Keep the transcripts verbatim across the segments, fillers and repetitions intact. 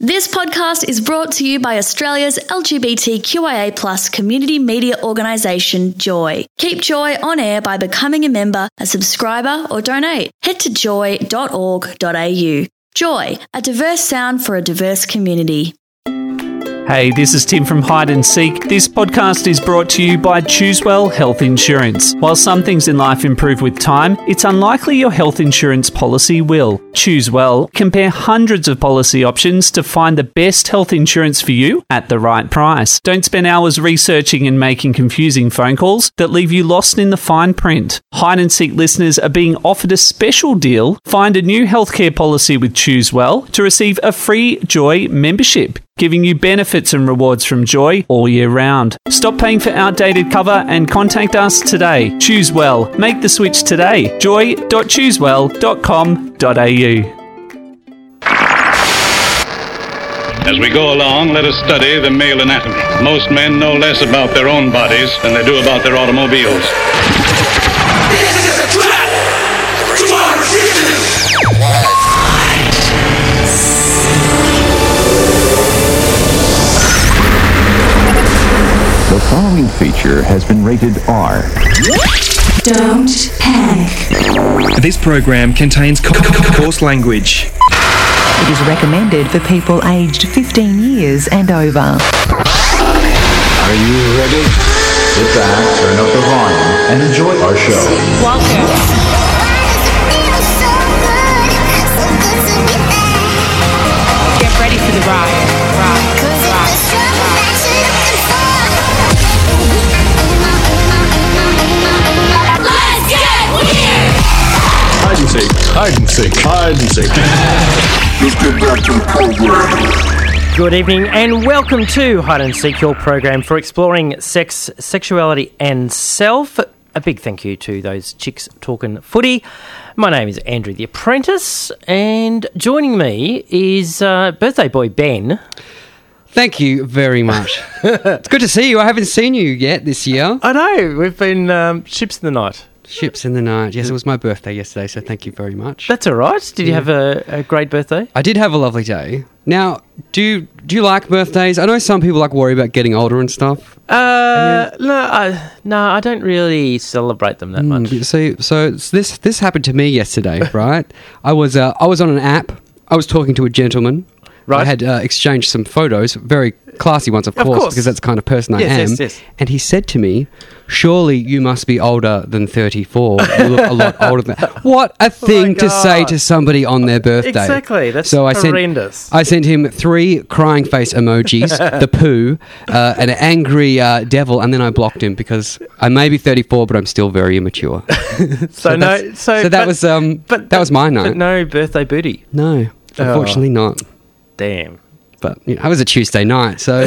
This podcast is brought to you by Australia's L G B T Q I A plus community media organisation, Joy. Keep Joy on air by becoming a member, a subscriber or donate. Head to joy dot org dot a u. Joy, a diverse sound for a diverse community. Hey, this is Tim from Hide and Seek. This podcast is brought to you by Choosewell Health Insurance. While some things in life improve with time, it's unlikely your health insurance policy will. Choosewell. Compare hundreds of policy options to find the best health insurance for you at the right price. Don't spend hours researching and making confusing phone calls that leave you lost in the fine print. Hide and Seek listeners are being offered a special deal. Find a new healthcare policy with Choosewell to receive a free Joy membership, giving you benefits and rewards from Joy all year round. Stop paying for outdated cover and contact us today. Choose well. Make the switch today. joy dot choosewell dot com dot a u. As we go along, let us study the male anatomy. Most men know less about their own bodies than they do about their automobiles. This is a trap! The following feature has been rated R. Don't panic. This program contains co- co- coarse language. It is recommended for people aged fifteen years and over. Are you ready? Sit back, turn up the volume, and enjoy our show. Welcome. Get ready for the ride. Ride. Hide and seek, hide and seek, hide and seek. Good evening and welcome to Hide and Seek, your program for exploring sex, sexuality and self. A big thank you to those chicks talking footy. My name is Andrew the Apprentice and joining me is uh, birthday boy Ben. Thank you very much. It's good to see you. I haven't seen you yet this year. I know, we've been um, ships in the night. Ships in the night. Yes, it was my birthday yesterday, so thank you very much. That's all right. Did you Yeah. have a, a great birthday? I did have a lovely day. Now, do you, do you like birthdays? I know some people like worry about getting older and stuff. Uh, no, I, no, I don't really celebrate them that much. Mm, so, so it's this this happened to me yesterday, right? I was uh, I was on an app. I was talking to a gentleman. Right. I had uh, exchanged some photos, very classy ones, of, Of course, course. because that's the kind of person Yes, I am. yes, yes. And he said to me, "Surely you must be older than thirty-four. You look a lot older than that." What a thing to say God. to somebody on their birthday. Exactly. That's so I sent, horrendous. I sent him three crying face emojis, the poo, uh, an angry uh, devil, and then I blocked him because I may be thirty-four, but I'm still very immature. So, no, that's- so, so that but- was um, but that was my night. But no birthday booty. No, unfortunately not. Damn. But you know, I was a Tuesday night, so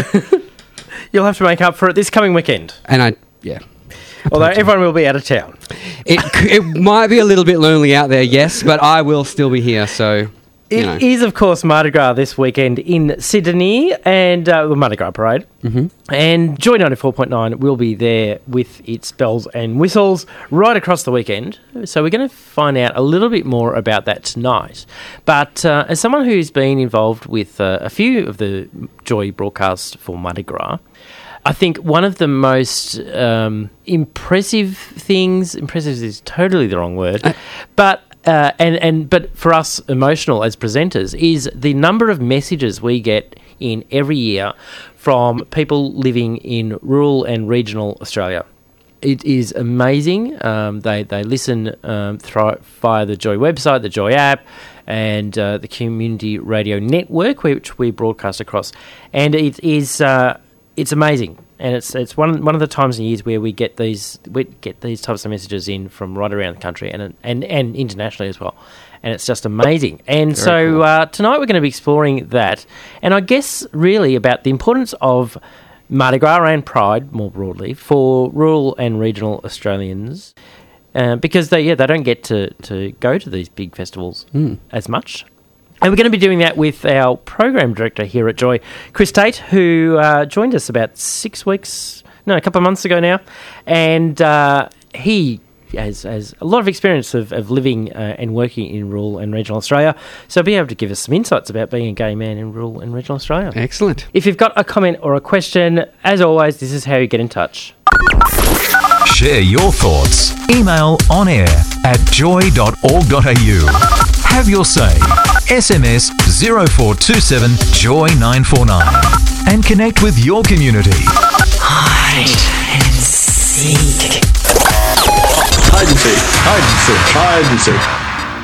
You'll have to make up for it this coming weekend. and I yeah. Although everyone will be out of town. It c- it might be a little bit lonely out there, yes, but I will still be here. So you It know. is, of course, Mardi Gras this weekend in Sydney, and uh, the Mardi Gras Parade. Mm-hmm. And Joy ninety-four point nine will be there with its bells and whistles right across the weekend. So we're going to find out a little bit more about that tonight. But uh, as someone who's been involved with uh, a few of the Joy broadcasts for Mardi Gras, I think one of the most um, impressive things, impressive is totally the wrong word, Uh, but uh, and and but for us emotional as presenters is the number of messages we get in every year from people living in rural and regional Australia. It is amazing. Um, they they listen um, through, via the Joy website, the Joy app, and uh, the Community Radio Network, which we broadcast across, and it is. Uh, It's amazing, and it's it's one one of the times in years where we get these we get these types of messages in from right around the country and and and internationally as well, and it's just amazing. And Very so cool. uh, tonight we're going to be exploring that, and I guess really about the importance of Mardi Gras and Pride more broadly for rural and regional Australians, uh, because they yeah they don't get to to go to these big festivals Mm. as much. And we're going to be doing that with our program director here at Joy, Chris Tate, who uh, joined us about six weeks, no, a couple of months ago now. And uh, he has, has a lot of experience of, of living uh, and working in rural and regional Australia. So be able to give us some insights about being a gay man in rural and regional Australia. Excellent. If you've got a comment or a question, as always, this is how you get in touch. Share your thoughts. Email on air at joy dot org dot a u. Have your say. S M S zero four two seven joy nine four nine and connect with your community. Hide and seek. Hide and seek. Hide and seek. Hide and seek.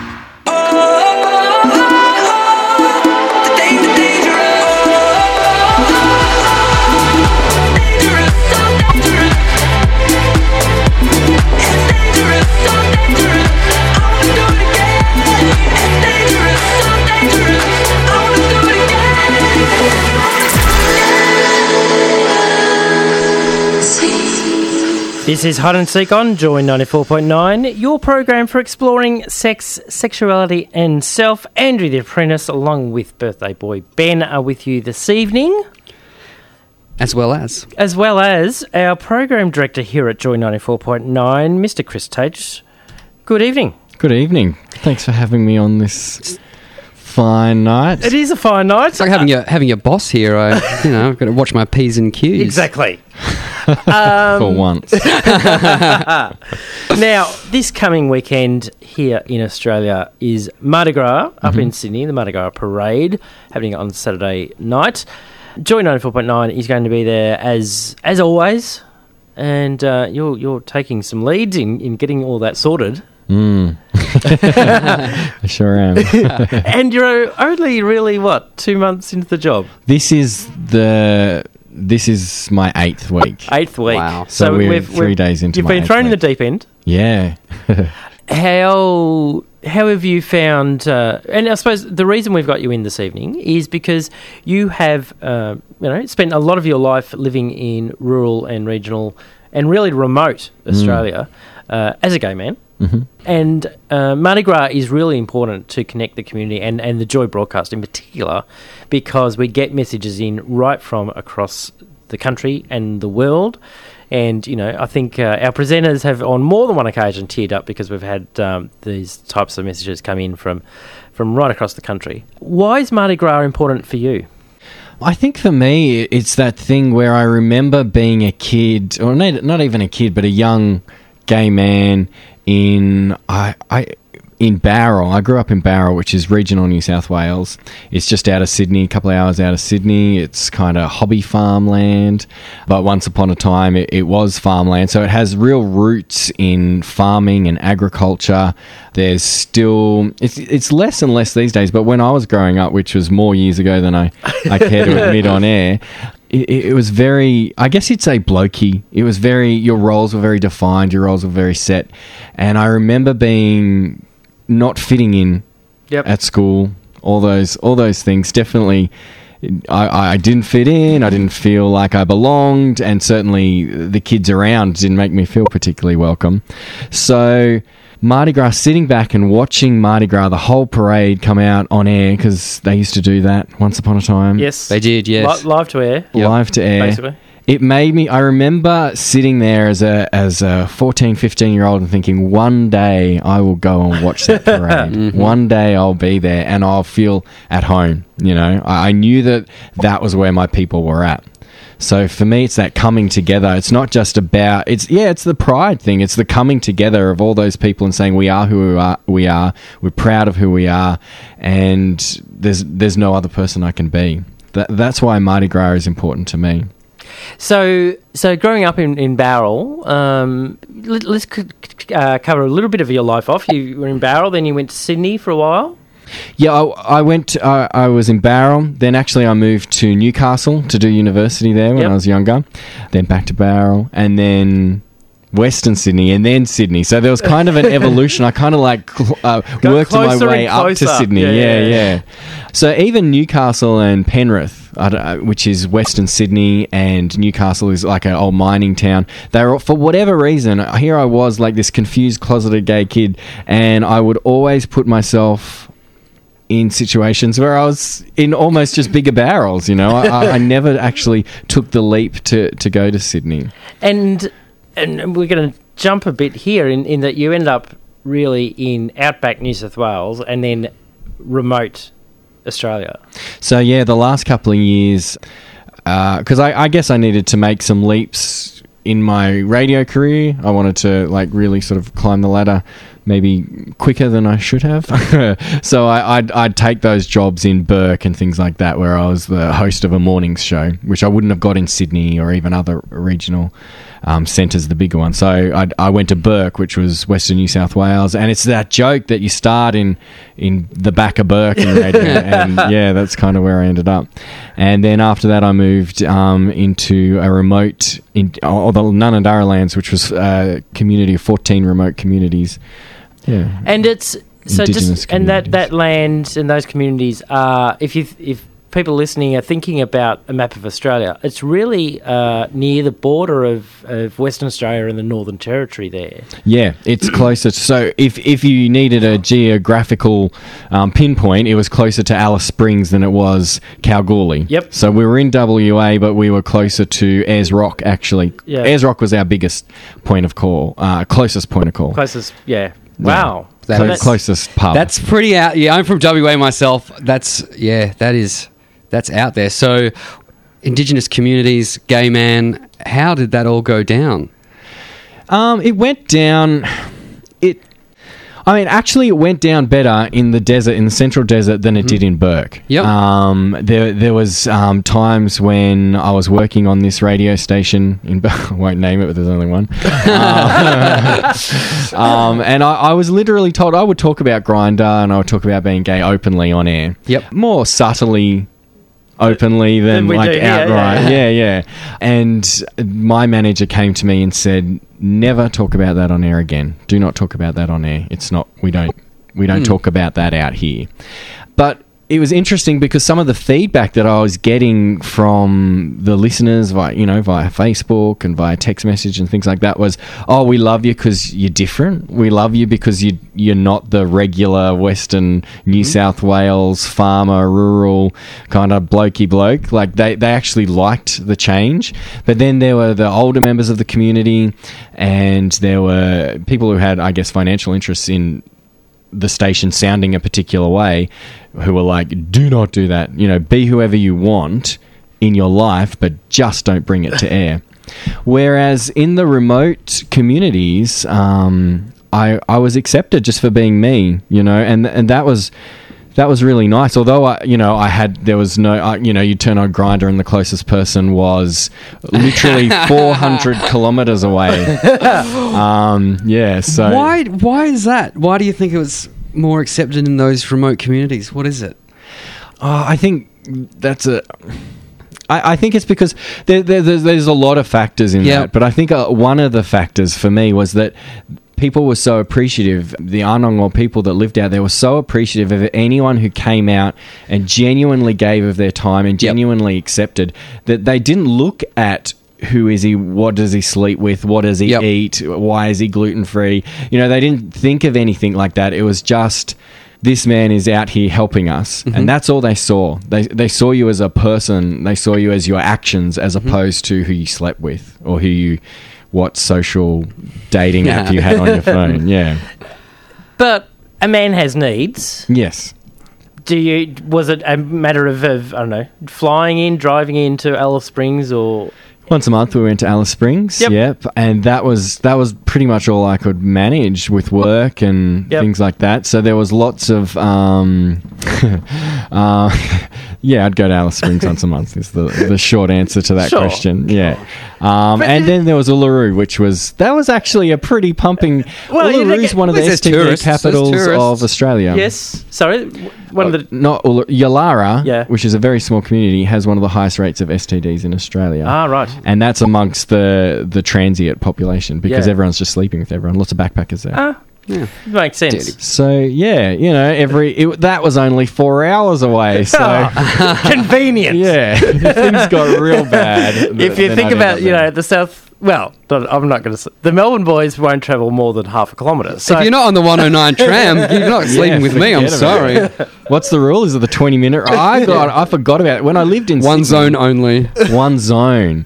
This is Hide and Seek on Joy ninety-four point nine, your program for exploring sex, sexuality and self. Andrew the Apprentice, along with birthday boy Ben, are with you this evening. As well as? As well as our program director here at Joy ninety-four point nine, Mister Chris Tate. Good evening. Good evening. Thanks for having me on this fine night. It is a fine night. It's like having your having your boss here. I, you know, I've got to watch my P's and Q's. Exactly. um, For once. Now, this coming weekend here in Australia is Mardi Gras up mm-hmm. in Sydney, the Mardi Gras Parade, happening on Saturday night. Joy ninety-four point nine is going to be there as as always, and uh, you're you're taking some leads in, in getting all that sorted. Mm. I sure am. And you're only really, what, two months into the job? This is the... This is my eighth week. Eighth week. Wow. So, so we're we've, 3 we've, days into You've my been eighth thrown in week. the deep end. Yeah. How how have you found... Uh, and I suppose the reason we've got you in this evening is because you have uh, you know, spent a lot of your life living in rural and regional and really remote Australia mm. uh, as a gay man. Mm-hmm. And uh, Mardi Gras is really important to connect the community and, and the Joy broadcast in particular, because we get messages in right from across the country and the world. And, you know, I think uh, our presenters have on more than one occasion teared up because we've had um, these types of messages come in from, from right across the country. Why is Mardi Gras important for you? I think for me, it's that thing where I remember being a kid, or not, not even a kid, but a young gay man in I, I in Bowral. I grew up in Bowral, which is regional New South Wales. It's just out of Sydney, a couple of hours out of Sydney. It's kind of hobby farmland, but once upon a time it, it was farmland. So it has real roots in farming and agriculture. There's still it's it's less and less these days, but when I was growing up, which was more years ago than I, I care to admit on air, It, it was very, I guess you'd say blokey. It was very, your roles were very defined, your roles were very set. And I remember being not fitting in yep. at school, all those all those things. Definitely, I, I didn't fit in, I didn't feel like I belonged, and certainly the kids around didn't make me feel particularly welcome. So Mardi Gras, sitting back and watching Mardi Gras, the whole parade come out on air, because they used to do that once upon a time. Yes. They did, yes. Li- live to air. Live yep. to air. Basically. It made me, I remember sitting there as a as a fourteen, fifteen-year-old and thinking, one day I will go and watch that parade. mm-hmm. One day I'll be there and I'll feel at home, you know. I, I knew that that was where my people were at. So for me, it's that coming together. It's not just about, it's yeah, it's the pride thing. It's the coming together of all those people and saying we are who we are, we are. We're proud of who we are, and there's there's no other person I can be. That that's why Mardi Gras is important to me. So, so growing up in, in Bowral, um, let, let's uh, cover a little bit of your life off. You were in Bowral, then you went to Sydney for a while. Yeah, I, I went. Uh, I was in Bowral. Then actually, I moved to Newcastle to do university there when yep. I was younger. Then back to Bowral, and then Western Sydney, and then Sydney. So there was kind of an evolution. I kind of like uh, worked my way up to Sydney. Yeah yeah, yeah, yeah. So even Newcastle and Penrith, I don't know, which is Western Sydney, and Newcastle is like an old mining town. They were, for whatever reason, here I was like this confused, closeted gay kid, and I would always put myself in situations where I was in almost just bigger barrels, you know. I, I never actually took the leap to, to go to Sydney. And and we're going to jump a bit here in, in that you end up really in outback New South Wales and then remote Australia. So yeah, the last couple of years, because uh, I, I guess I needed to make some leaps in my radio career. I wanted to like really sort of climb the ladder maybe quicker than I should have. So I, I'd, I'd take those jobs in Burke and things like that, where I was the host of a mornings show, which I wouldn't have got in Sydney or even other regional um, centres, the bigger one. So I, I went to Burke, which was Western New South Wales, and it's that joke that you start in in the back of Burke in radio, and yeah, that's kind of where I ended up. And then after that, I moved um, into a remote, in, or the Nunandarra Lands, which was a community of fourteen remote communities. Yeah, and it's so just and that, that land and those communities are, if you if people listening are thinking about a map of Australia, it's really uh, near the border of, of Western Australia and the Northern Territory there. Yeah, it's closer. So if if you needed a geographical um, pinpoint, it was closer to Alice Springs than it was Kalgoorlie. Yep. So we were in W A, but we were closer to Ayers Rock, actually. Yeah. Ayers Rock was our biggest point of call, uh, closest point of call. Closest, yeah. Wow. Yeah. So Cl- closest pub. That's pretty out. Yeah, I'm from W A myself. That's, yeah, that is, that's out there. So, Indigenous communities, gay man, how did that all go down? Um, it went down, it, I mean, actually it went down better in the desert, in the central desert, than it mm. did in Burke. Yep. Um, there, there was um, times when I was working on this radio station in Burke. I won't name it, but there's only one. um, um, and I, I was literally told I would talk about Grindr and I would talk about being gay openly on air. Yep. More subtly, openly than Than like do, yeah, outright. yeah. yeah, yeah. And my manager came to me and said, never talk about that on air again. Do not talk about that on air. It's not, we don't, we don't mm. talk about that out here. But it was interesting because some of the feedback that I was getting from the listeners via, you know, via Facebook and via text message and things like that was, oh, we love you because you're different. We love you because you, you're not the regular Western New mm. South Wales farmer, rural kind of blokey bloke. Like they, they actually liked the change. But then there were the older members of the community and there were people who had, I guess, financial interests in the station sounding a particular way, who were like, do not do that. You know, be whoever you want in your life, but just don't bring it to air. Whereas in the remote communities, um, I, I was accepted just for being me, you know, and and that was that was really nice. Although I, you know, I had there was no, uh, you know, you turn on Grindr and the closest person was literally four hundred kilometers away. Um, yeah. So why why is that? Why do you think it was more accepted in those remote communities? What is it? Oh, I think that's a. I, I think it's because there, there, there's, there's a lot of factors in yep. that, but I think uh, one of the factors for me was that people were so appreciative. The Anangal people that lived out there were so appreciative of anyone who came out and genuinely gave of their time and genuinely yep. accepted, that they didn't look at who is he, what does he sleep with, what does he yep. eat, why is he gluten-free. You know, they didn't think of anything like that. It was just, this man is out here helping us. Mm-hmm. And that's all they saw. They they saw you as a person. They saw you as your actions as mm-hmm. opposed to who you slept with or who you... what social dating yeah. app you had on your phone. Yeah. But a man has needs. Yes. Do you? Was it a matter of, of I don't know, flying in, driving into Alice Springs, or once a month we went to Alice Springs? Yep. yep. And that was that was pretty much all I could manage with work and yep. things like that. So there was lots of um, uh, yeah, I'd go to Alice Springs once a month is the the short answer to that sure. question. Yeah. Um, and then there was Uluru, which was that was actually a pretty pumping. Well, Uluru is one of the S T D capitals of Australia. Yes, sorry, one uh, of the not Uluru, Yalara, yeah. which is a very small community, has one of the highest rates of S T Ds in Australia. Ah, right, and that's amongst the the transient population because yeah. everyone's just sleeping with everyone. Lots of backpackers there. Ah. Yeah, makes sense. So yeah, you know, every it, that was only four hours away. So oh, convenient. Yeah, things got real bad. If you think about, you know, the south. Well, I'm not going to. The Melbourne boys won't travel more than half a kilometre. So if you're not on the one oh nine tram, you're not sleeping yeah, with me. I'm sorry. It. What's the rule? Is it the twenty minute? I got. I forgot about it when I lived in one Sydney, zone only. One zone.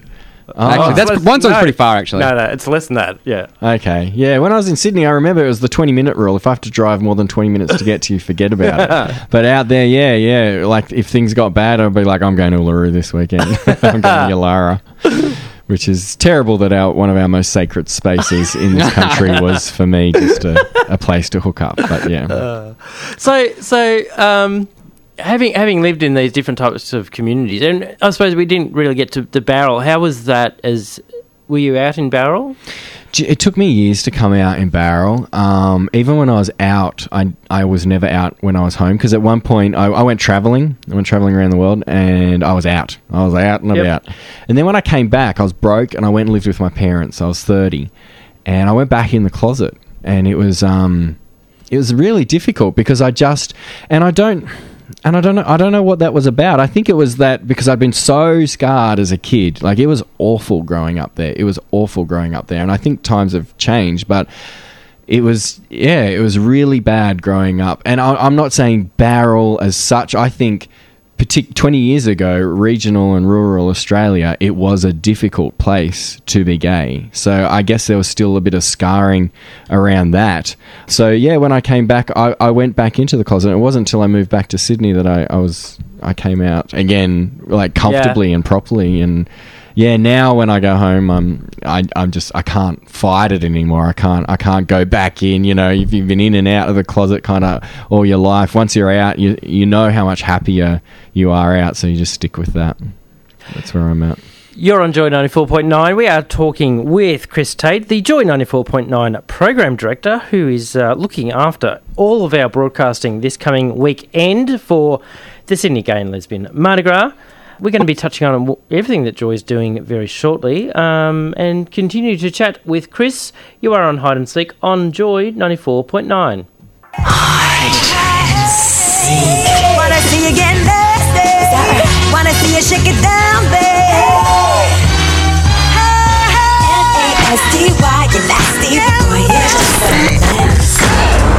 Oh. Actually, that's It's less- one song's no. pretty far. Actually, No, no, it's less than that. Yeah. Okay, yeah. When I was in Sydney, I remember it was the twenty-minute rule. If I have to drive more than twenty minutes to get to you, forget about it. But out there, yeah, yeah. Like, if things got bad, I'd be like, I'm going to Uluru this weekend. I'm going to Yalara. Which is terrible that our one of our most sacred spaces in this country was, for me, just a, a place to hook up. But, yeah. Uh, so, so um, having having lived in these different types of communities, and I suppose we didn't really get to the Barrel. How was that? As were you out in Barrel? It took me years to come out in Barrel. Um, even when I was out, I I was never out when I was home, because at one point I, I went travelling. I went travelling around the world, and I was out. I was out and Yep. about. And then when I came back, I was broke, and I went and lived with my parents. I was thirty, and I went back in the closet, and it was um, it was really difficult, because I just and I don't. And I don't know. I don't know what that was about. I think it was that because I'd been so scarred as a kid. Like, it was awful growing up there. It was awful growing up there. And I think times have changed, but it was, yeah, it was really bad growing up. And I, I'm not saying Barrel as such. I think partic- twenty years ago, regional and rural Australia, it was a difficult place to be gay. So I guess there was still a bit of scarring around that. So yeah, when I came back, I, I went back into the closet. It wasn't until I moved back to Sydney that I, I was I came out again, like, comfortably Yeah. and properly. And yeah, now when I go home, I'm I, I'm just I can't fight it anymore. I can't I can't go back in. You know, if you've been in and out of the closet kind of all your life, once you're out, you you know how much happier you are out. So you just stick with that. That's where I'm at. You're on Joy ninety-four point nine. We are talking with Chris Tate, the Joy ninety-four point nine Program Director, who is uh, looking after all of our broadcasting this coming weekend for the Sydney Gay and Lesbian Mardi Gras. We're going to be touching on w- everything that Joy is doing very shortly, um, and continue to chat with Chris. You are on Hide and Seek on Joy ninety-four point nine. Hide and seek. Wanna see you get nasty. Wanna see you shake it down, babe. N A S T Y, you nasty boy, you're just so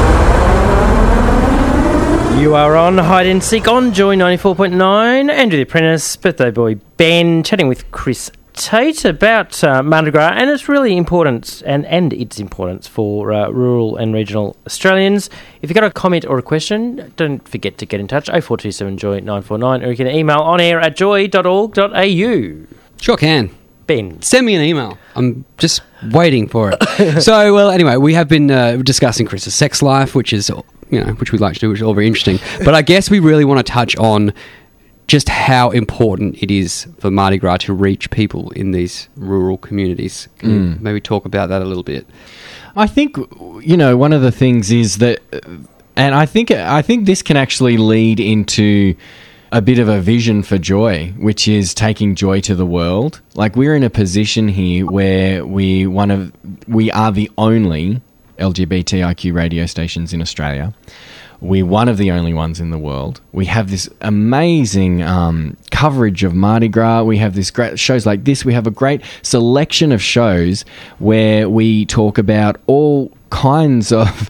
nasty. You are on Hide and Seek on Joy ninety-four point nine. Andrew the Apprentice, birthday boy Ben, chatting with Chris Tate about uh, Mardi Gras and its really important and, and its importance for uh, rural and regional Australians. If you've got a comment or a question, don't forget to get in touch, oh four two seven joy nine four nine, or you can email on air at joy dot org dot a u. Sure can. Ben. Send me an email. I'm just waiting for it. So, well, anyway, we have been uh, discussing Chris's sex life, which is, you know, which we like to do, which is all very interesting. But I guess we really want to touch on just how important it is for Mardi Gras to reach people in these rural communities. Can you Mm. maybe talk about that a little bit? I think, you know, one of the things is that, and I think I think this can actually lead into a bit of a vision for Joy, which is taking joy to the world. Like, we're in a position here where we one of we are the only L G B T I Q radio stations in Australia. We're one of the only ones in the world. We have this amazing um, coverage of Mardi Gras. We have this great shows like this. We have a great selection of shows where we talk about all kinds of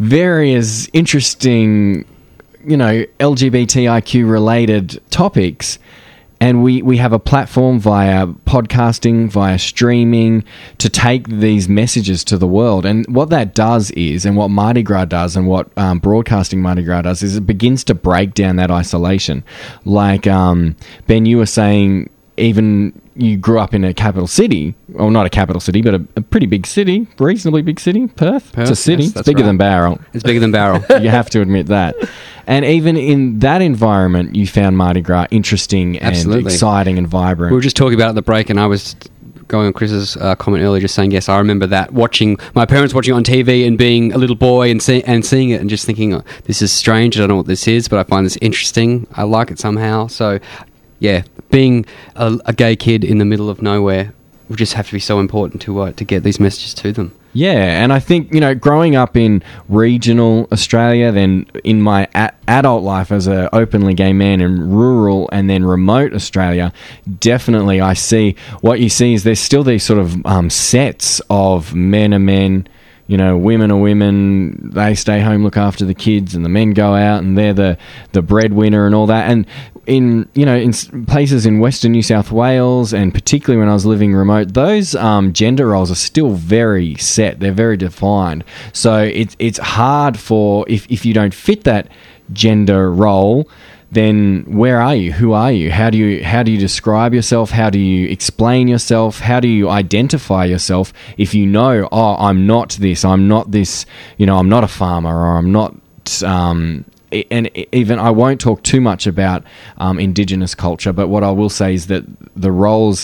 various interesting, you know, L G B T I Q related topics. And we, we have a platform via podcasting, via streaming, to take these messages to the world. And what that does is, and what Mardi Gras does, and what um, broadcasting Mardi Gras does, is it begins to break down that isolation. Like, um, Ben, you were saying, even you grew up in a capital city, well, not a capital city, but a, a pretty big city, reasonably big city, Perth. Perth, it's a city. yes, It's that's bigger right. than Barrel. It's bigger than Barrel. You have to admit that. And even in that environment, you found Mardi Gras interesting and Absolutely. exciting and vibrant. We were just talking about it at the break, and I was going on Chris's uh, comment earlier, just saying, yes, I remember that, watching my parents watching it on T V and being a little boy and, see, and seeing it and just thinking, oh, this is strange, I don't know what this is, but I find this interesting, I like it somehow. So, yeah, being a, a gay kid in the middle of nowhere would just have to be so important to uh, to get these messages to them. Yeah, and I think, you know, growing up in regional Australia, then in my a- adult life as an openly gay man in rural and then remote Australia, definitely I see, what you see is there's still these sort of um, sets of men are men, You know, women are women. They stay home, look after the kids, and the men go out, and they're the the breadwinner and all that. And in you know in places in Western New South Wales, and particularly when I was living remote, those um, gender roles are still very set. They're very defined. So it's it's hard for if if you don't fit that gender role, then where are you? Who are you? How do you how do you describe yourself? How do you explain yourself? How do you identify yourself if you know, oh, I'm not this, I'm not this, you know, I'm not a farmer, or I'm not, um, and even I won't talk too much about um, Indigenous culture, but what I will say is that the roles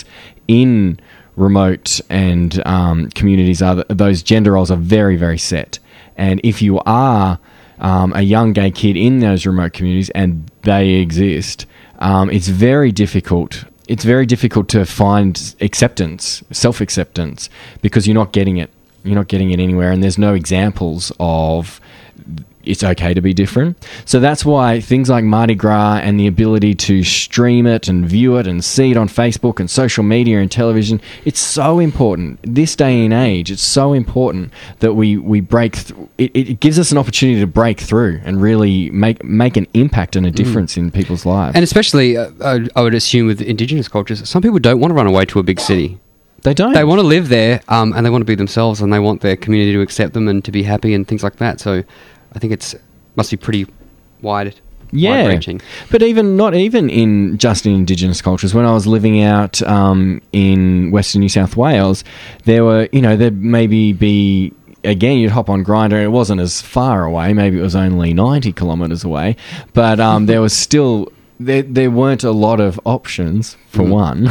in remote and um, communities are that those gender roles are very, very set. And if you are Um, a young gay kid in those remote communities, and they exist, um, it's very difficult. It's very difficult to find acceptance, self-acceptance, because you're not getting it. You're not getting it anywhere, and there's no examples of it's okay to be different. So that's why things like Mardi Gras and the ability to stream it and view it and see it on Facebook and social media and television, it's so important. This day and age, it's so important that we, we break through. It, it gives us an opportunity to break through and really make make an impact and a difference mm. in people's lives. And especially, uh, I, I would assume with Indigenous cultures, some people don't want to run away to a big city. They don't. They want to live there, um, and they want to be themselves, and they want their community to accept them and to be happy and things like that. So I think it's must be pretty wide, yeah. wide-reaching. But even not even in just in Indigenous cultures. When I was living out um, in Western New South Wales, there were, you know, there'd maybe be, again, you'd hop on Grindr, and it wasn't as far away. Maybe it was only ninety kilometres away, but um, there was still... There, there weren't a lot of options, for mm. one.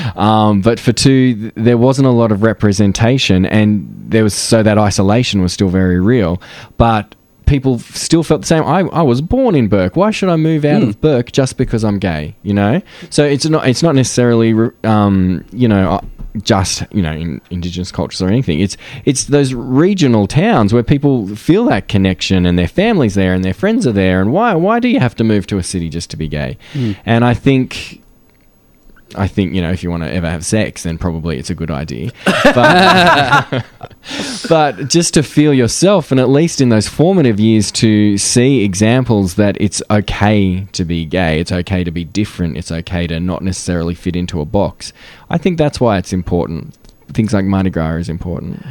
um, but for two, th- there wasn't a lot of representation, and there was so that isolation was still very real. But people still felt the same. I, I was born in Bourke. Why should I move out mm. of Bourke just because I'm gay? You know. So it's not it's not necessarily um, you know just you know in Indigenous cultures or anything. It's it's those regional towns where people feel that connection, and their families there, and their friends are there. And why why do you have to move to a city just to be gay? Mm. And I think. I think, you know, if you want to ever have sex, then probably it's a good idea. But, but just to feel yourself, and at least in those formative years, to see examples that it's okay to be gay, it's okay to be different, it's okay to not necessarily fit into a box. I think that's why it's important. Things like Mardi Gras is important.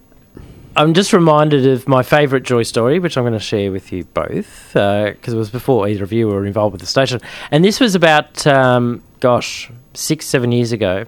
I'm just reminded of my favourite Joy story, which I'm going to share with you both, because uh, it was before either of you were involved with the station. And this was about, um, gosh... six, seven years ago,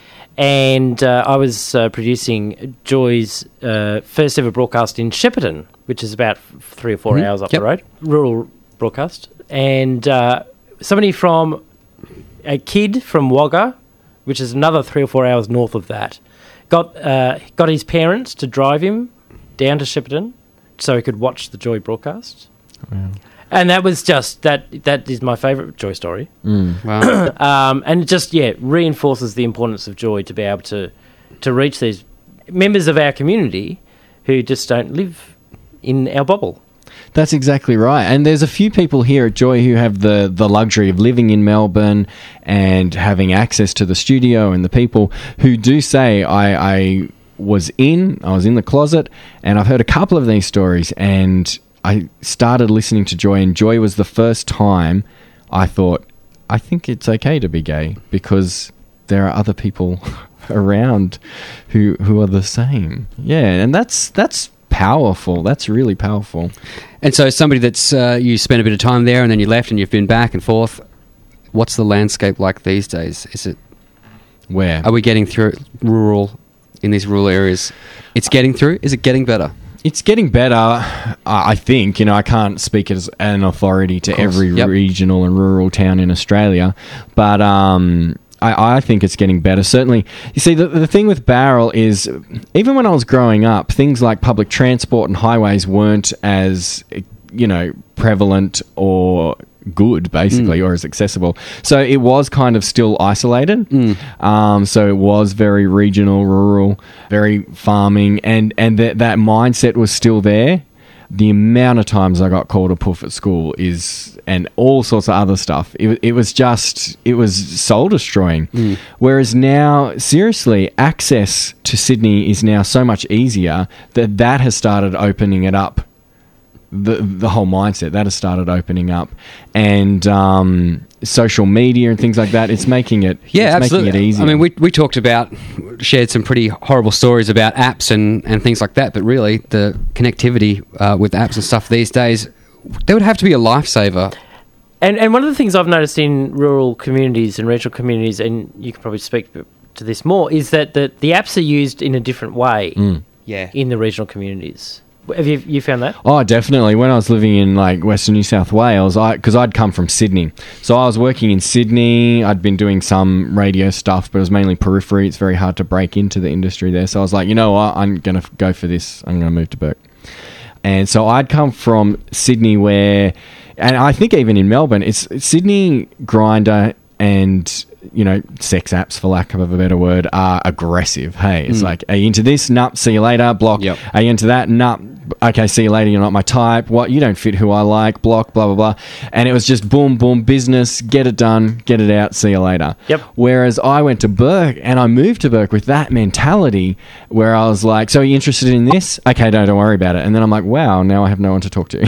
and uh, I was uh, producing Joy's uh, first ever broadcast in Shepparton, which is about three or four mm-hmm. hours up yep. the road, rural broadcast. And uh, somebody from, a kid from Wagga, which is another three or four hours north of that, got uh, got his parents to drive him down to Shepparton so he could watch the Joy broadcast. Wow. And that was just, that that is my favourite Joy story. Mm, wow. um, and it just, yeah, reinforces the importance of Joy to be able to, to reach these members of our community who just don't live in our bubble. That's exactly right. And there's a few people here at Joy who have the, the luxury of living in Melbourne and having access to the studio and the people who do say, I... I was in, I was in the closet, and I've heard a couple of these stories, and I started listening to Joy, and Joy was the first time I thought, I think it's okay to be gay, because there are other people around who who are the same. Yeah, and that's that's powerful. That's really powerful. And so somebody that's, uh, you spent a bit of time there, and then you left, and you've been back and forth. What's the landscape like these days? Is it... Where? Are we getting through rural... in these rural areas? It's getting through? Is it getting better? It's getting better, I think. You know, I can't speak as an authority to every yep. regional and rural town in Australia, but um, I, I think it's getting better. Certainly, you see, the, the thing with Bowral is, even when I was growing up, things like public transport and highways weren't as, you know, prevalent or good, basically, mm. or as accessible. So it was kind of still isolated. Mm. Um, so it was very regional, rural, very farming, and, and th- that mindset was still there. the amount of times I got called a poof at school is, and all sorts of other stuff. It, it was just, it was soul destroying. Mm. Whereas now, seriously, access to Sydney is now so much easier that that has started opening it up. The the whole mindset that has started opening up, and um, social media and things like that. It's making it Yeah, it's absolutely. making it easier. I mean, we we talked about, shared some pretty horrible stories about apps and, and things like that, but really the connectivity uh, with apps and stuff these days, they would have to be a lifesaver. And and one of the things I've noticed in rural communities and regional communities, and you can probably speak to this more, is that the, the apps are used in a different way Mm. Yeah. in the regional communities. Have you you found that? Oh, definitely. When I was living in like Western New South Wales, I because I'd come from Sydney, so I was working in Sydney. I'd been doing some radio stuff, but it was mainly periphery. It's very hard to break into the industry there. So I was like, you know what, I'm gonna f- go for this. I'm gonna move to Bourke. And so I'd come from Sydney, where, and I think even in Melbourne, it's, it's Sydney, Grindr, and you know, sex apps, for lack of a better word, are aggressive. Hey, it's Mm. like, are you into this? Nup, see you later. Block. Yep. Are you into that? Nup. Okay, see you later. You're not my type. What? You don't fit who I like. Block. Blah blah blah. And it was just boom, boom, business. Get it done. Get it out. See you later. Yep. Whereas I went to Bourke and I moved to Bourke with that mentality, where I was like, "So are you interested in this? Okay, no, don't worry about it." And then I'm like, "Wow, now I have no one to talk to."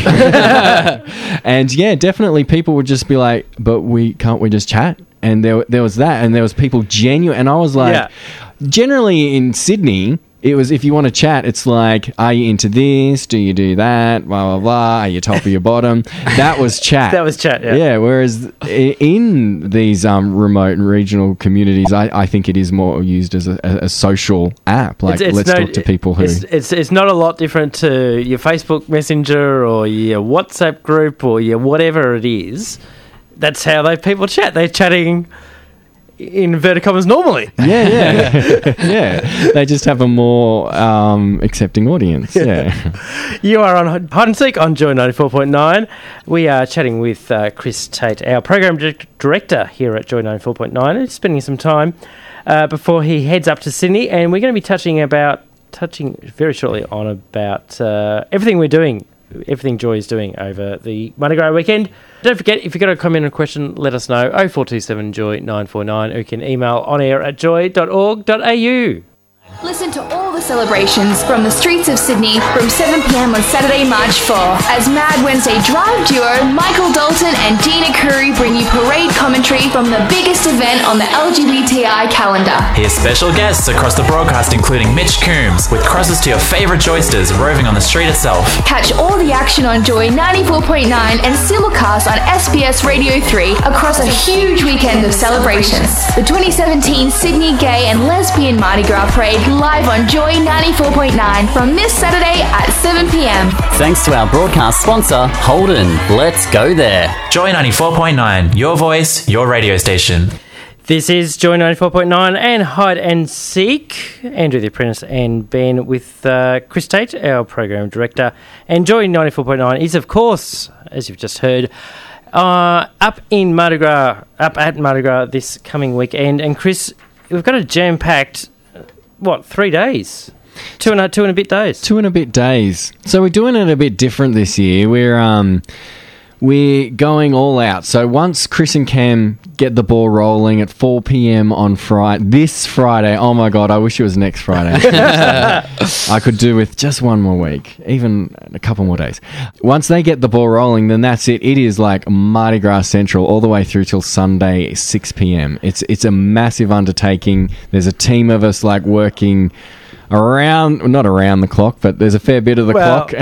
And yeah, definitely, people would just be like, "But we can't we just chat?" And there, there was that, and there was people genuine, and I was like, Yeah. generally in Sydney, it was, if you want to chat, it's like, are you into this? Do you do that? Blah, blah, blah. Are you top or your bottom? That was chat. That was chat, yeah. Yeah, whereas i- in these um, remote and regional communities, I, I think it is more used as a, a, a social app. Like, It's- it's let's no- talk to people who... It's, it's it's not a lot different to your Facebook Messenger or your WhatsApp group or your whatever it is. That's how they people chat. They're chatting in inverted commas normally. Yeah, yeah. Yeah. They just have a more um, accepting audience. Yeah. You are on Hide and Seek on Joy ninety-four point nine. We are chatting with uh, Chris Tate, our program di- director here at Joy ninety-four point nine, and spending some time uh, before he heads up to Sydney. And we're going to be touching about touching very shortly on about uh, everything we're doing, everything Joy is doing over the Mardi Gras weekend. Don't forget, if you've got a comment or question, let us know. oh four two seven Joy nine four nine, or you can email on air at joy dot org dot a u. Listen to all the celebrations from the streets of Sydney from seven p.m. on Saturday, March fourth, as Mad Wednesday Drive duo Michael Dalton and Dina Curry bring you parade commentary from the biggest event on the L G B T I calendar. Here's special guests across the broadcast, including Mitch Coombs, with crosses to your favourite joysters roving on the street itself. Catch all the action on Joy ninety-four point nine and simulcast on S B S Radio three across a huge weekend of celebrations. The twenty seventeen Sydney Gay and Lesbian Mardi Gras Parade live on Joy ninety-four point nine from this Saturday at seven p.m. Thanks to our broadcast sponsor, Holden. Let's go there. Joy ninety-four point nine, your voice, your radio station. This is Joy ninety-four point nine and Hide and Seek. Andrew the Apprentice and Ben with uh, Chris Tate, our program director. And Joy ninety-four point nine is, of course, as you've just heard, uh, up in Mardi Gras, up at Mardi Gras this coming weekend. And Chris, we've got a jam-packed, what, three days? Two and a, two and a bit days. Two and a bit days. So we're doing it a bit different this year. We're um, we're going all out. So once Chris and Cam get the ball rolling at four p.m. on Friday, this Friday. Oh my God, I wish it was next Friday. I could do with just one more week, even a couple more days. Once they get the ball rolling, then that's it. It is like Mardi Gras Central all the way through till Sunday six p.m. It's it's a massive undertaking. There's a team of us like working around, not around the clock, but there's a fair bit of the Well, clock.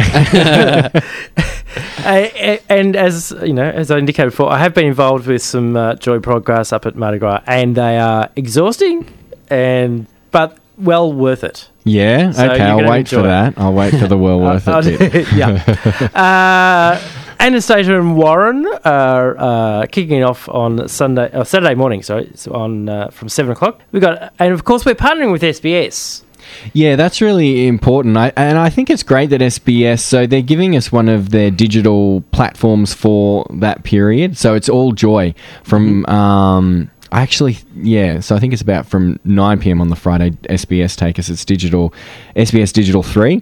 I, and as you know, as I indicated before, I have been involved with some uh, Joy podcasts up at Mardi Gras, and they are exhausting, and but well worth it. Yeah, So okay, you're I'll gonna wait enjoy for that. I'll wait for the well worth Uh, it bit. yeah. Uh, Anastasia and Warren are uh, kicking it off on Sunday, or Saturday morning. Sorry, so on uh, from seven o'clock. We got, and of course, we're partnering with S B S. Yeah, that's really important. I, and I think it's great that S B S, so they're giving us one of their digital platforms for that period. So it's all Joy from um, Actually, yeah. So I think it's about from nine p.m. on the Friday. S B S take us. It's digital, S B S Digital three.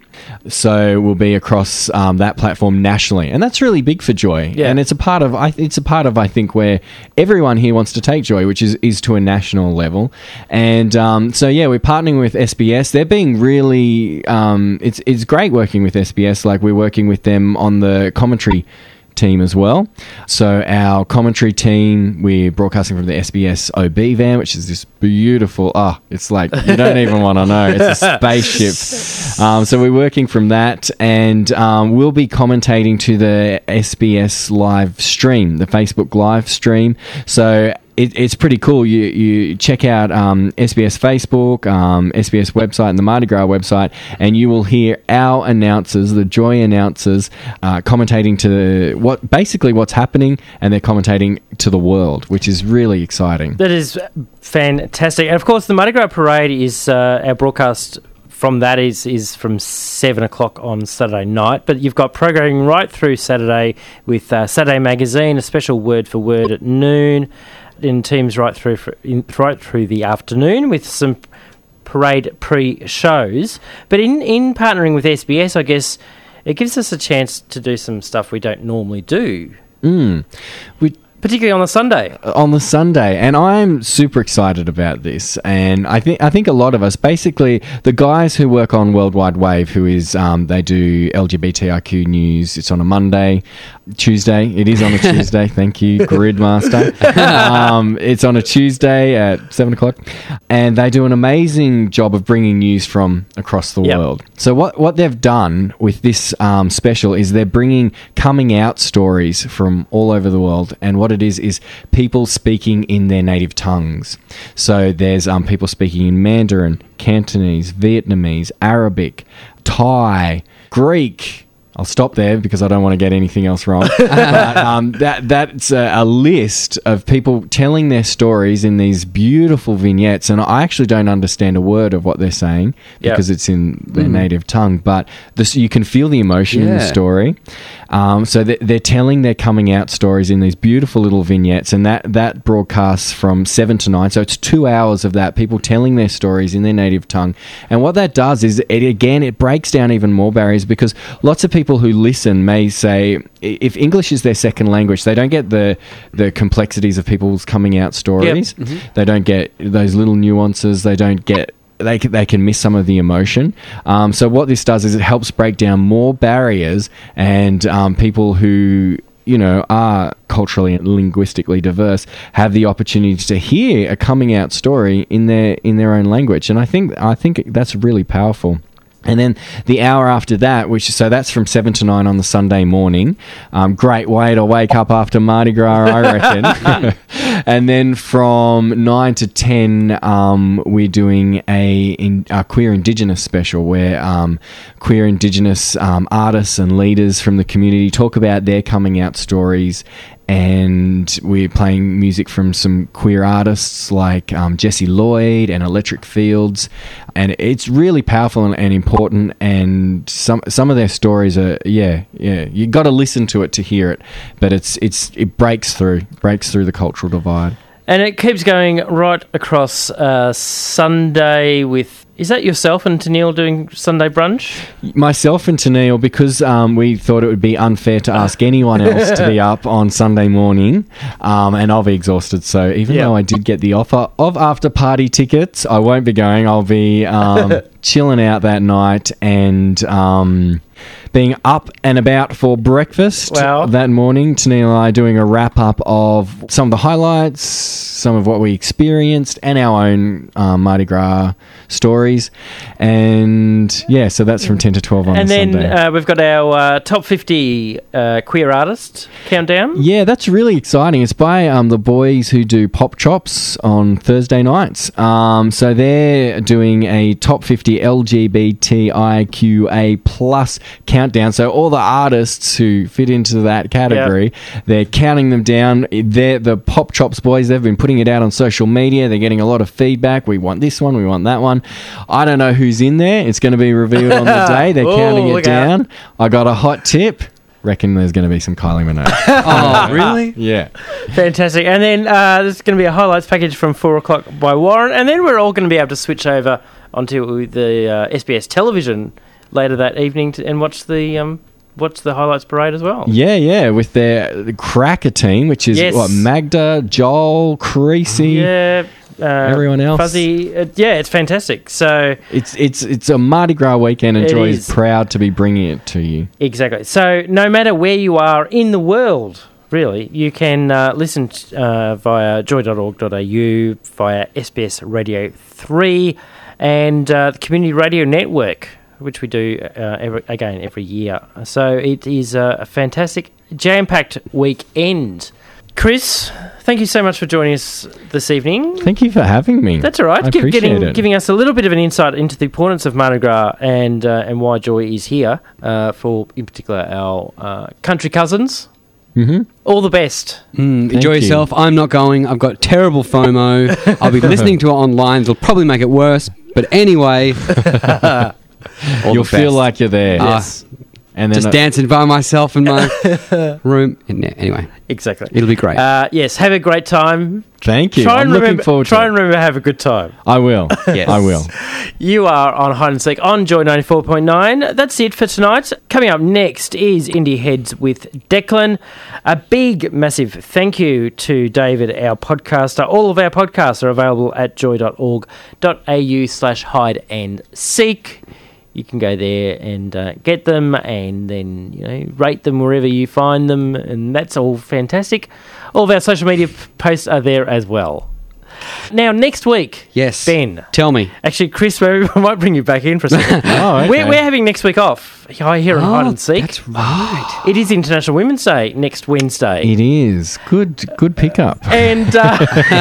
So we'll be across um, that platform nationally, and that's really big for Joy. Yeah. And it's a part of. I, it's a part of. I think where everyone here wants to take Joy, which is is to a national level. And um, so yeah, we're partnering with S B S. They're being really. Um, it's it's great working with S B S. Like we're working with them on the commentary team as well. So our commentary team, we're broadcasting from the S B S O B van, which is this beautiful, oh, it's like, you don't even want to know, it's a spaceship. Um, so we're working from that, and um, we'll be commentating to the S B S live stream, the Facebook live stream. So It, it's pretty cool. You you check out um, S B S Facebook, um, S B S website, and the Mardi Gras website, and you will hear our announcers, the Joy announcers, uh, commentating to the, what basically what's happening, and they're commentating to the world, which is really exciting. That is fantastic. And of course, the Mardi Gras Parade is uh, our broadcast. From that is is from seven o'clock on Saturday night, but you've got programming right through Saturday with uh, Saturday Magazine, a special word for word at noon, in teams right through for, in, right through the afternoon with some parade pre-shows. But in, in partnering with S B S, I guess it gives us a chance to do some stuff we don't normally do. Mm. We Particularly on the Sunday. On the Sunday. And I'm super excited about this. And I think I think a lot of us, basically, the guys who work on Worldwide Wave, who is, um, they do L G B T I Q news. It's on a Monday, Tuesday. It is on a Tuesday. Thank you, Gridmaster. um, it's on a Tuesday at seven o'clock. And they do an amazing job of bringing news from across the yep. world. So what, what they've done with this um, special is they're bringing coming out stories from all over the world. And what it is is people speaking in their native tongues. So there's um, people speaking in Mandarin, Cantonese, Vietnamese, Arabic, Thai, Greek. I'll stop there because I don't want to get anything else wrong. but, um, that that's a, a list of people telling their stories in these beautiful vignettes, and I actually don't understand a word of what they're saying because yep. it's in their mm. native tongue. But this, you can feel the emotion yeah. in the story. Um, so they're, they're telling their coming out stories in these beautiful little vignettes, and that that broadcasts from seven to nine. So it's two hours of that, people telling their stories in their native tongue. And what that does is, it again, it breaks down even more barriers, because lots of people People who listen may say, if English is their second language, they don't get the the complexities of people's coming out stories. Yep. Mm-hmm. They don't get those little nuances. They don't get. They can, they can miss some of the emotion. Um, so what this does is it helps break down more barriers, and um, people who, you know, are culturally and linguistically diverse have the opportunity to hear a coming out story in their in their own language. And I think I think that's really powerful. And then the hour after that, which so that's from seven to nine on the Sunday morning. Um, great way to wake up after Mardi Gras, I reckon. And then from nine to ten, um, we're doing a, in, a queer Indigenous special where um, queer Indigenous um, artists and leaders from the community talk about their coming out stories. And we're playing music from some queer artists like um, Jesse Lloyd and Electric Fields, and it's really powerful and, and important. And some some of their stories are yeah yeah you got to listen to it to hear it, but it's it's it breaks through breaks through the cultural divide. And it keeps going right across uh, Sunday with... Is that yourself and Tennille doing Sunday brunch? Myself and Tennille, because um, we thought it would be unfair to ask anyone else to be up on Sunday morning, um, and I'll be exhausted. So even yep. though I did get the offer of after-party tickets, I won't be going. I'll be um, chilling out that night and... Um, being up and about for breakfast wow. that morning. Tennille and I doing a wrap-up of some of the highlights, some of what we experienced, and our own um, Mardi Gras stories. And, yeah, so that's from ten to twelve on and Sunday. And then uh, we've got our uh, top fifty uh, queer artist countdown. Yeah, that's really exciting. It's by um, the boys who do Pop Chops on Thursday nights. Um, so they're doing a top fifty L G B T I Q A plus countdown. So all the artists who fit into that category, yep. they're counting them down. They're the Pop Chops boys. They've been putting it out on social media. They're getting a lot of feedback. We want this one. We want that one. I don't know who's in there. It's going to be revealed on the day. They're Ooh, counting it down. Out. I got a hot tip. reckon there's going to be some Kylie Minogue. Oh, really? Yeah. Fantastic. And then uh, there's going to be a highlights package from four o'clock by Warren, and then we're all going to be able to switch over onto the uh, S B S television later that evening to, and watch the um, watch the highlights parade as well. Yeah, yeah, with their the Cracker team, which is Yes. what Magda, Joel, Creasy, Yeah. Uh, everyone else. Fuzzy. Uh, yeah, it's fantastic. So It's it's it's a Mardi Gras weekend, and It Joy is. is proud to be bringing it to you. Exactly. So no matter where you are in the world, really, you can uh, listen t- uh, via joy dot org dot a u, via S B S Radio three, and uh, the Community Radio Network, which we do, uh, every, again, every year. So it is a, a fantastic, jam-packed weekend. Chris, thank you so much for joining us this evening. Thank you for having me. That's all right. I Give, appreciate getting, it. Giving us a little bit of an insight into the importance of Mardi Gras and uh, and why Joy is here uh, for, in particular, our uh, country cousins. Mm-hmm. All the best. Mm, Thank enjoy you. yourself. I'm not going. I've got terrible FOMO. I'll be listening to it online. It'll probably make it worse. But anyway, all You'll the feel best. like you're there. Ah, Yes. And then just uh, dancing by myself in my room. And, yeah, anyway, Exactly. it'll be great. Uh, yes, have a great time. Thank you. Try I'm and looking remember, forward try to and it. remember to have a good time. I will. Yes. I will. You are on Hide and Seek on Joy ninety-four point nine. That's it for tonight. Coming up next is Indie Heads with Declan. A big, massive thank you to David, our podcaster. All of our podcasts are available at joy dot org dot a u slash hide and seek. You can go there and uh, get them, and then, you know, rate them wherever you find them, and that's all fantastic. All of our social media p- posts are there as well. Now, next week, yes, Ben. Tell me. Actually, Chris, maybe I might bring you back in for a second. Oh, okay. we're, we're having next week off here on Oh, Hide and Seek. That's right. It is International Women's Day next Wednesday. It is. Good good pickup. And uh,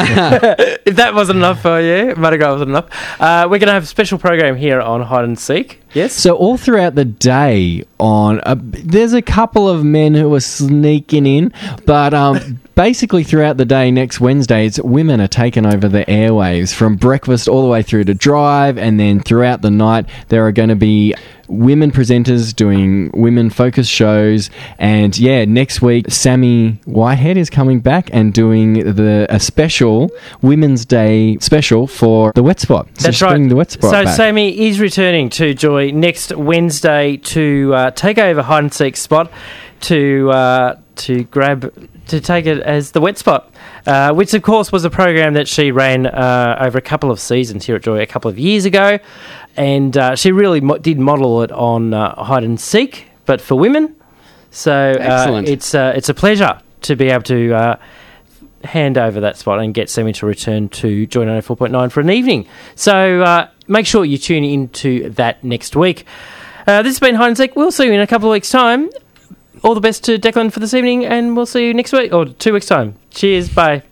if that wasn't enough for you, Mardi Gras wasn't enough, uh, we're going to have a special program here on Hide and Seek. Yes? So all throughout the day on, uh, there's a couple of men who are sneaking in, but um, basically throughout the day next Wednesday, it's women are taking over the airwaves from breakfast all the way through to drive, and then throughout the night there are going to be women presenters doing women focused shows. And yeah, next week Sammy Whitehead is coming back and doing the a special Women's Day special for the Wet Spot. So That's she's right. bringing the Wet Spot So back. Sammy is returning to Joy next Wednesday to uh, take over Hide and Seek spot to uh, to grab to take it as the Wet Spot, uh, which of course was a program that she ran uh, over a couple of seasons here at Joy a couple of years ago, and uh, she really mo- did model it on uh, Hide and Seek, but for women. So uh, Excellent. it's uh, it's a pleasure to be able to uh, hand over that spot and get Sammy to return to Joy ninety-four point nine for an evening. So uh, make sure you tune into that next week. Uh, this has been Hide and Seek. We'll see you in a couple of weeks' time. All the best to Declan for this evening, and we'll see you next week, or two weeks' time. Cheers, bye.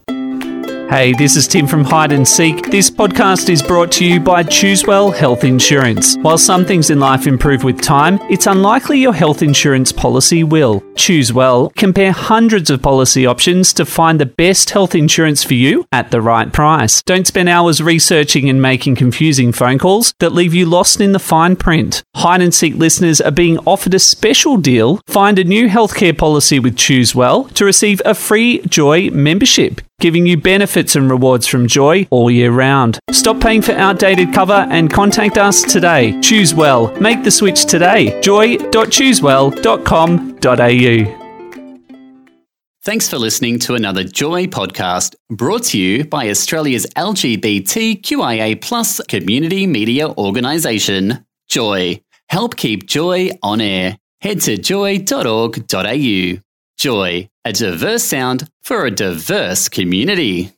Hey, this is Tim from Hide and Seek. This podcast is brought to you by Choosewell Health Insurance. While some things in life improve with time, it's unlikely your health insurance policy will. Choosewell. Compare hundreds of policy options to find the best health insurance for you at the right price. Don't spend hours researching and making confusing phone calls that leave you lost in the fine print. Hide and Seek listeners are being offered a special deal. Find a new healthcare policy with Choosewell to receive a free Joy membership, giving you benefits and rewards from Joy all year round. Stop paying for outdated cover and contact us today. Choose well. Make the switch today. joy dot choosewell dot com dot a u. Thanks for listening to another Joy podcast brought to you by Australia's L G B T Q I A plus community media organisation, Joy. Help keep Joy on air. Head to joy dot org dot a u. Joy, a diverse sound for a diverse community.